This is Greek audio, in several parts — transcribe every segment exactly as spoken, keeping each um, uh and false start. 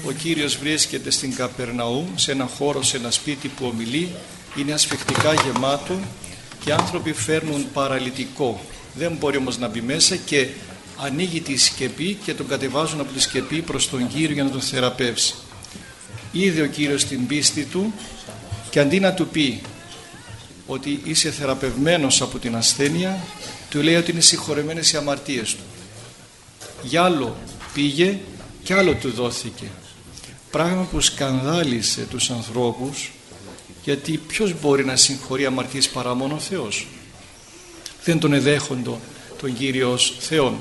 ο Κύριος βρίσκεται στην Καπερναούμ, σε ένα χώρο, σε ένα σπίτι που ομιλεί, είναι ασφυκτικά γεμάτο και άνθρωποι φέρνουν παραλυτικό. Δεν μπορεί όμως να μπει μέσα και ανοίγει τη σκεπή και τον κατεβάζουν από τη σκεπή προς τον Κύριο για να τον θεραπεύσει. Είδε ο Κύριος την πίστη του και αντί να του πει ότι είσαι θεραπευμένος από την ασθένεια, του λέει ότι είναι συγχωρεμένες οι αμαρτίες του. Γι' άλλο πήγε και άλλο του δόθηκε. Πράγμα που σκανδάλισε τους ανθρώπους, γιατί ποιος μπορεί να συγχωρεί αμαρτίες παρά μόνο ο Θεός? Δεν τον εδέχοντο τον Κύριο ως Θεόν.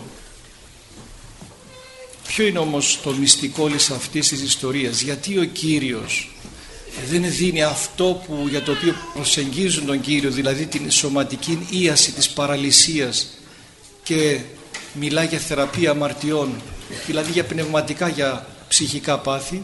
Ποιο είναι όμως το μυστικό όλης αυτής της ιστορίας? Γιατί ο Κύριος δεν δίνει αυτό που, για το οποίο προσεγγίζουν τον Κύριο, δηλαδή την σωματική ίαση της παραλυσίας, και μιλάει για θεραπεία αμαρτιών, δηλαδή για πνευματικά, για ψυχικά πάθη?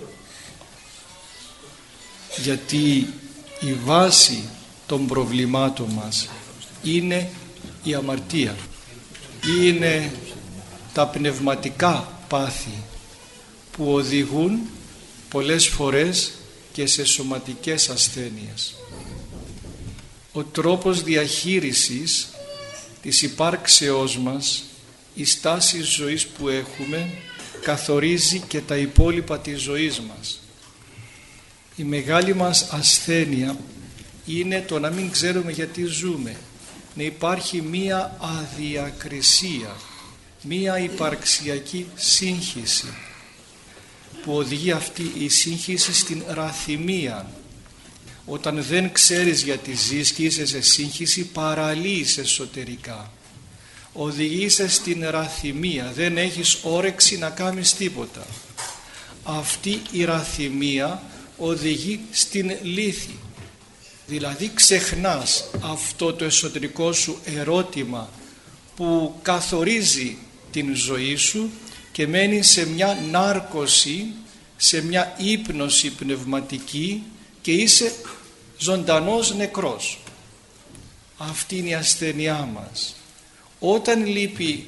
Γιατί η βάση των προβλημάτων μας είναι η αμαρτία, είναι τα πνευματικά πάθη που οδηγούν πολλές φορές και σε σωματικές ασθένειες. Ο τρόπος διαχείρισης της υπάρξεώς μας, η στάση ζωής που έχουμε, καθορίζει και τα υπόλοιπα της ζωής μας. Η μεγάλη μας ασθένεια είναι το να μην ξέρουμε γιατί ζούμε, να υπάρχει μία αδιακρισία, μία υπαρξιακή σύγχυση που οδηγεί αυτή η σύγχυση στην ραθυμία. Όταν δεν ξέρεις γιατί ζεις και είσαι σε σύγχυση, παραλύεις εσωτερικά, οδηγείσαι στην ραθυμία, δεν έχεις όρεξη να κάνεις τίποτα. Αυτή η ραθυμία οδηγεί στην λύθη, δηλαδή ξεχνάς αυτό το εσωτερικό σου ερώτημα που καθορίζει την ζωή σου και μένεις σε μια νάρκωση, σε μια ύπνωση πνευματική και είσαι ζωντανός νεκρός. Αυτή είναι η ασθένειά μας. Όταν λείπει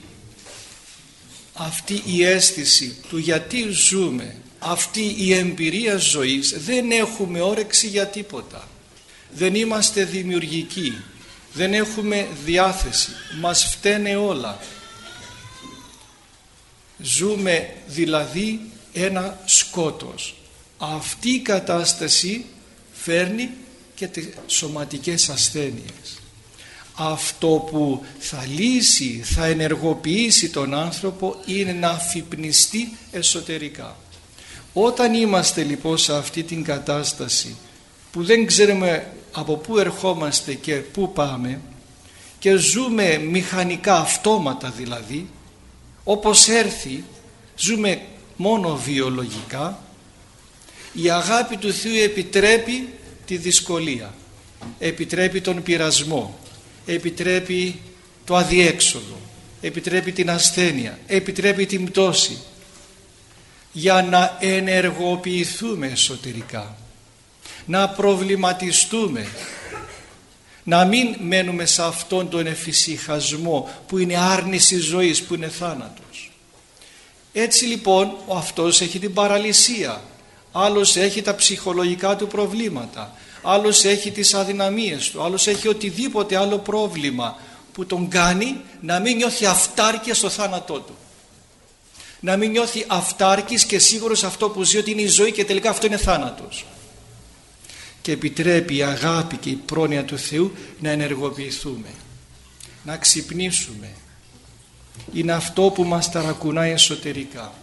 αυτή η αίσθηση του γιατί ζούμε, αυτή η εμπειρία ζωής, δεν έχουμε όρεξη για τίποτα. Δεν είμαστε δημιουργικοί, δεν έχουμε διάθεση, μας φταίνε όλα. Ζούμε δηλαδή ένα σκότος. Αυτή η κατάσταση φέρνει και τις σωματικές ασθένειες. Αυτό που θα λύσει, θα ενεργοποιήσει τον άνθρωπο είναι να αφυπνιστεί εσωτερικά. Όταν είμαστε λοιπόν σε αυτή την κατάσταση που δεν ξέρουμε από πού ερχόμαστε και πού πάμε και ζούμε μηχανικά, αυτόματα δηλαδή, όπως έρθει, ζούμε μόνο βιολογικά, η αγάπη του Θεού επιτρέπει τη δυσκολία, επιτρέπει τον πειρασμό, επιτρέπει το αδιέξοδο, επιτρέπει την ασθένεια, επιτρέπει την πτώση, για να ενεργοποιηθούμε εσωτερικά, να προβληματιστούμε, να μην μένουμε σε αυτόν τον εφησυχασμό που είναι άρνηση ζωής, που είναι θάνατος. Έτσι λοιπόν ο αυτός έχει την παραλυσία, άλλος έχει τα ψυχολογικά του προβλήματα, άλλος έχει τις αδυναμίες του, άλλος έχει οτιδήποτε άλλο πρόβλημα που τον κάνει να μην νιώθει αυτάρκεια στο θάνατό του, να μην νιώθει αυτάρκης και σίγουρος αυτό που ζει ότι είναι η ζωή και τελικά αυτό είναι θάνατος. Και επιτρέπει η αγάπη και η πρόνοια του Θεού να ενεργοποιηθούμε, να ξυπνήσουμε. Είναι αυτό που μας ταρακουνάει εσωτερικά.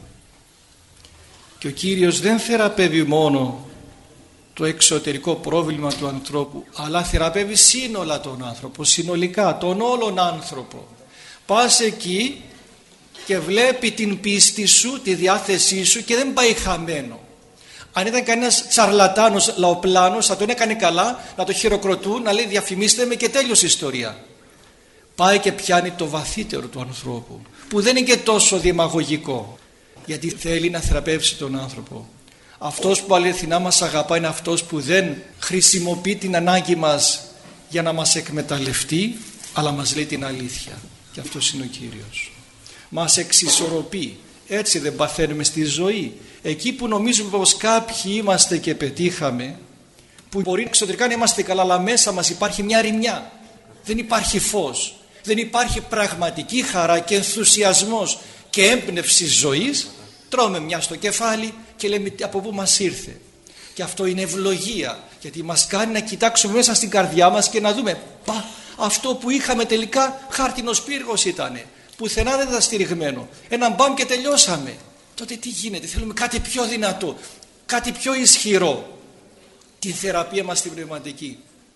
Και ο Κύριος δεν θεραπεύει μόνο το εξωτερικό πρόβλημα του ανθρώπου, αλλά θεραπεύει σύνολα τον άνθρωπο, συνολικά τον όλον άνθρωπο. Πας εκεί και βλέπει την πίστη σου, τη διάθεσή σου και δεν πάει χαμένο. Αν ήταν κανένας τσαρλατάνος, λαοπλάνος, θα τον έκανε καλά να το χειροκροτούν, να λέει διαφημίστε με και τέλειωσε η ιστορία. Πάει και πιάνει το βαθύτερο του ανθρώπου, που δεν είναι και τόσο δημαγωγικό, γιατί θέλει να θεραπεύσει τον άνθρωπο. Αυτός που αληθινά μας αγαπά είναι αυτός που δεν χρησιμοποιεί την ανάγκη μας για να μας εκμεταλλευτεί, αλλά μας λέει την αλήθεια. Και αυτός είναι ο Κύριος. Μας εξισορροπεί, Έτσι δεν παθαίνουμε στη ζωή? Εκεί που νομίζουμε πως κάποιοι είμαστε και πετύχαμε, που μπορεί εξωτερικά να είμαστε καλά, αλλά μέσα μας υπάρχει μια ρημιά, δεν υπάρχει φως, δεν υπάρχει πραγματική χαρά και ενθουσιασμός και έμπνευση ζωής, τρώμε μια στο κεφάλι και λέμε από πού μας ήρθε. Και αυτό είναι ευλογία, γιατί μας κάνει να κοιτάξουμε μέσα στην καρδιά μας και να δούμε, πα, αυτό που είχαμε τελικά χάρτινος πύργος ήτανε, πουθενά δεν ήταν στηριγμένο, έναν μπαμ και τελειώσαμε. Τότε τι γίνεται? Θέλουμε κάτι πιο δυνατό, κάτι πιο ισχυρό. Τη θεραπεία μας την πνευματική,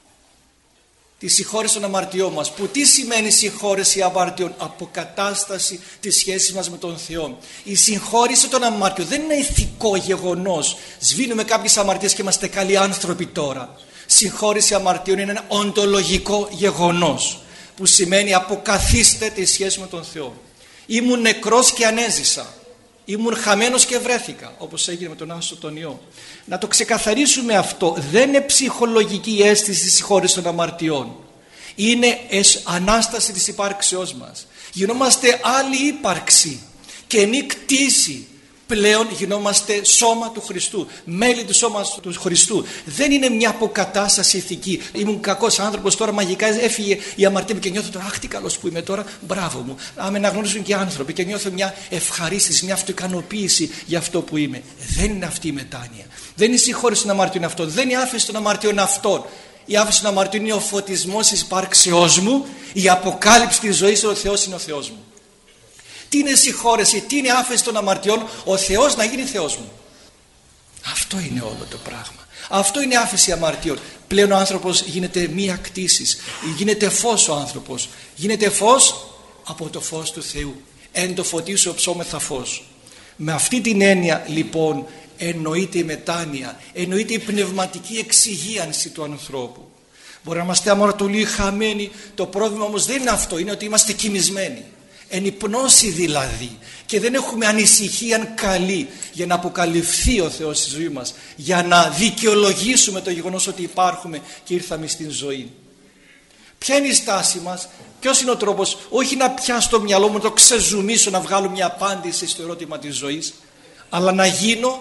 τη συγχώρεση των αμαρτιών μας, που τι σημαίνει συγχώρεση αμαρτιών? Αποκατάσταση της σχέσης μας με τον Θεό. Η συγχώρεση των αμαρτιών δεν είναι ηθικό γεγονός, σβήνουμε κάποιες αμαρτίες και είμαστε καλοί άνθρωποι τώρα. Συγχώρεση αμαρτιών είναι ένα οντολογικό γεγονός, που σημαίνει αποκαθίστε τη σχέση με τον Θεό. Ήμουν νεκρός και ανέζησα, ήμουν χαμένος και βρέθηκα, όπως έγινε με τον Άσο τον Υιό. Να το ξεκαθαρίσουμε αυτό. Δεν είναι ψυχολογική αίσθηση της συγχώρεσης των αμαρτιών, είναι ανάσταση της υπάρξεώς μας. Γινόμαστε άλλη ύπαρξη, καινή κτήση. Πλέον γινόμαστε σώμα του Χριστού, μέλη του σώματος του Χριστού. Δεν είναι μια αποκατάσταση ηθική. Ήμουν κακός άνθρωπος, τώρα μαγικά έφυγε η αμαρτία μου και νιώθω τώρα, αχ τι καλός που είμαι τώρα, μπράβο μου. Να με αναγνωρίζουν και άνθρωποι και νιώθω μια ευχαρίστηση, μια αυτοικανοποίηση για αυτό που είμαι. Δεν είναι αυτή η μετάνοια. Δεν είναι η συγχώρεση των αμαρτιών αυτών. Δεν είναι η άφεση των αμαρτιών αυτών. Η άφεση των αμαρτιών είναι ο φωτισμός της υπάρξεώς μου, η αποκάλυψη της ζωής, ο Θεός είναι ο Θεός μου. Τι είναι συγχώρεση, τι είναι άφεση των αμαρτιών? Ο Θεός να γίνει Θεός μου. Αυτό είναι όλο το πράγμα. Αυτό είναι άφεση αμαρτιών. Πλέον ο άνθρωπος γίνεται μία κτήσης, γίνεται φως ο άνθρωπος. Γίνεται φως από το φως του Θεού. Εν το φωτίσου ψώμεθα φως. Με αυτή την έννοια λοιπόν εννοείται η μετάνοια, εννοείται η πνευματική εξυγίανση του ανθρώπου. Μπορεί να είμαστε αμαρτωλοί, χαμένοι, το πρόβλημα όμως δεν είναι αυτό, είναι ότι είμαστε κοιμισμένοι. Εν υπνώση δηλαδή, και δεν έχουμε ανησυχία καλή για να αποκαλυφθεί ο Θεός στη ζωή μας, για να δικαιολογήσουμε το γεγονός ότι υπάρχουμε και ήρθαμε στην ζωή. Ποια είναι η στάση μας? Ποιος είναι ο τρόπος? Όχι να πιάσω το μυαλό μου, να το ξεζουμίσω, να βγάλω μια απάντηση στο ερώτημα της ζωής, αλλά να γίνω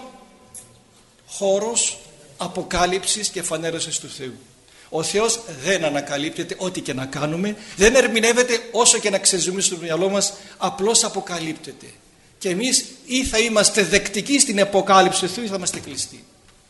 χώρος αποκάλυψης και φανέρωσης του Θεού. Ο Θεός δεν ανακαλύπτεται ό,τι και να κάνουμε, δεν ερμηνεύεται όσο και να ξεζουμίσουμε το μυαλό μας, απλώς αποκαλύπτεται. Και εμείς ή θα είμαστε δεκτικοί στην αποκάλυψη του Θεού ή θα είμαστε κλειστοί.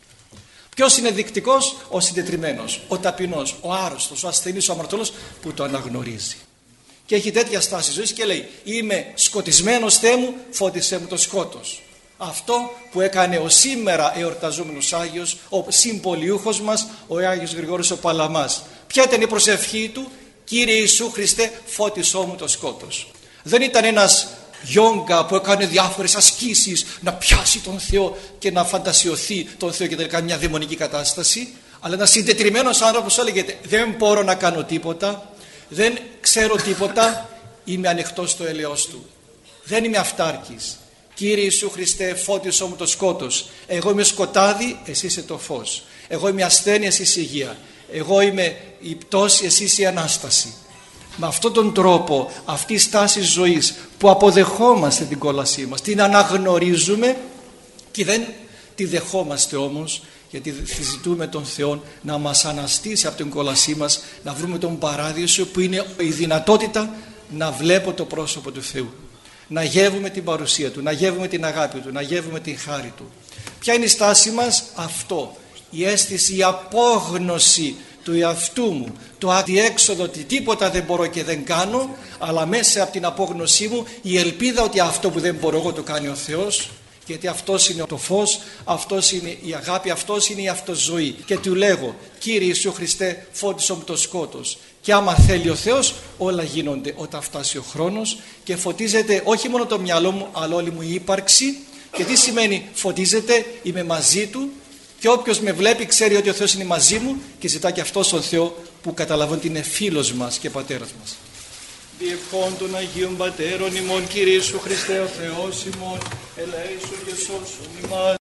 Ποιος είναι δεκτικός? Ο συντετριμμένος, ο ταπεινός, ο άρρωστος, ο ασθενής, ο αμαρτωλός που το αναγνωρίζει. Και έχει τέτοια στάση ζωής και λέει, είμαι σκοτισμένος, Θεέ μου, φώτισέ μου το σκότος. Αυτό που έκανε ο σήμερα εορταζόμενος Άγιος, ο συμπολιούχος μας, ο Άγιος Γρηγόρης ο Παλαμάς. Ποια ήταν η προσευχή του? Κύριε Ιησού Χριστέ, φώτισό μου το σκότος. Δεν ήταν ένας γιόγκα που έκανε διάφορες ασκήσεις να πιάσει τον Θεό και να φαντασιωθεί τον Θεό και τελικά μια δαιμονική κατάσταση, αλλά ένας συντετριμμένος άνθρωπος έλεγε, δεν μπορώ να κάνω τίποτα, δεν ξέρω τίποτα, είμαι ανοιχτός στο έλεος του, δεν είμαι αυτάρκης. Κύριε Ιησού Χριστέ, φώτισό μου το σκότος. Εγώ είμαι σκοτάδι, εσύ είσαι το φως. Εγώ είμαι ασθένεια, εσύ είσαι υγεία. Εγώ είμαι η πτώση, εσύ είσαι η Ανάσταση. Με αυτόν τον τρόπο, αυτή η στάση ζωής που αποδεχόμαστε την κόλασή μας, την αναγνωρίζουμε και δεν τη δεχόμαστε όμως, γιατί ζητούμε τον Θεό να μας αναστήσει από την κόλασή μας, να βρούμε τον παράδεισο που είναι η δυνατότητα να βλέπω το πρόσωπο του Θεού. Να γεύουμε την παρουσία Του, να γεύουμε την αγάπη Του, να γεύουμε την χάρη Του. Ποια είναι η στάση μας? Αυτό, η αίσθηση, η απόγνωση του εαυτού μου, το αδιέξοδο ότι τίποτα δεν μπορώ και δεν κάνω, αλλά μέσα από την απόγνωσή μου η ελπίδα ότι αυτό που δεν μπορώ εγώ το κάνει ο Θεός, γιατί αυτός είναι το φως, αυτός είναι η αγάπη, αυτός είναι η αυτοζωή. Και Του λέγω, Κύριε Ιησού Χριστέ, φώτισό μου το σκότος. Και άμα θέλει ο Θεός, όλα γίνονται όταν φτάσει ο χρόνος και φωτίζεται όχι μόνο το μυαλό μου, αλλά όλη μου η ύπαρξη. Και τι σημαίνει φωτίζεται? Είμαι μαζί Του και όποιος με βλέπει ξέρει ότι ο Θεός είναι μαζί μου και ζητά και αυτός τον Θεό που καταλαβαίνει ότι είναι φίλος μας και πατέρας μας. Διευχών των Αγίων Πατέρων ημών, Κύριε Ιησού Χριστέ ο Θεός ημών, ελέησον και σώσον ημάς.